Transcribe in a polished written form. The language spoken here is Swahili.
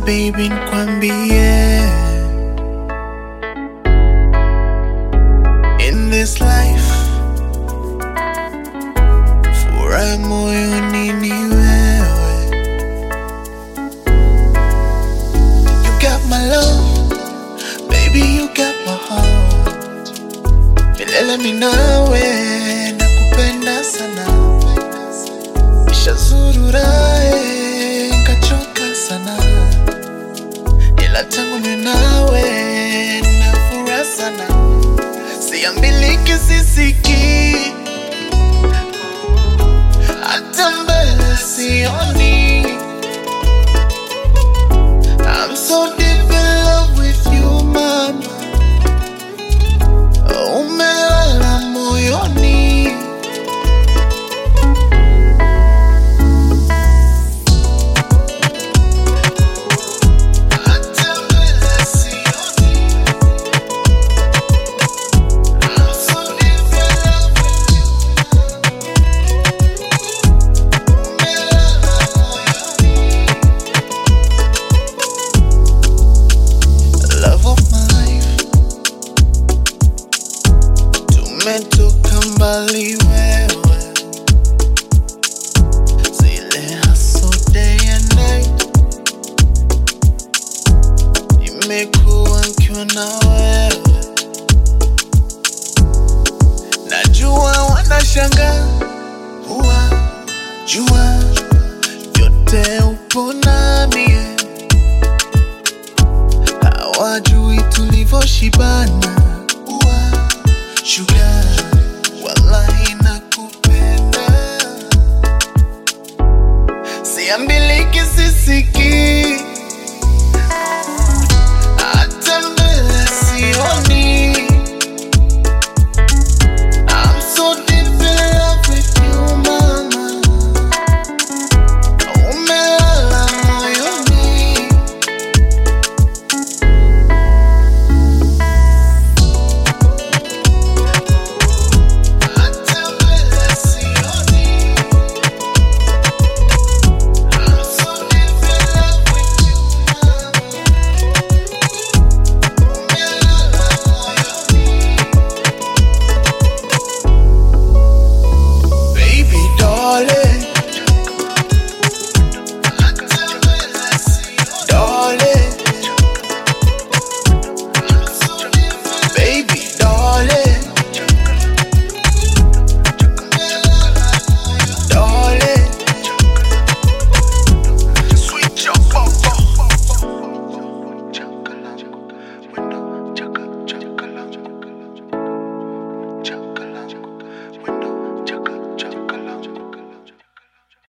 baby nikwambie, in this life furaha moyoni ni wewe. You got my love, baby you got my heart. Milele mimi nawe nakupenda sana. Nishazurura kachoka sana, ila tangu niwe nawe na furaha sana. Siambiliki sisiki, hata mbele sioni. I'm so deep in love with you mama, umelala moyoni. Tumetoka mbali wewe, zile hustle day and night. Nimekuwa nikiwa na wewe, najua wanashangaa, jua yote upo nami, hawajui tulivyoshibana. Sugar, wallahi nakupenda. Siambiliki sisiki,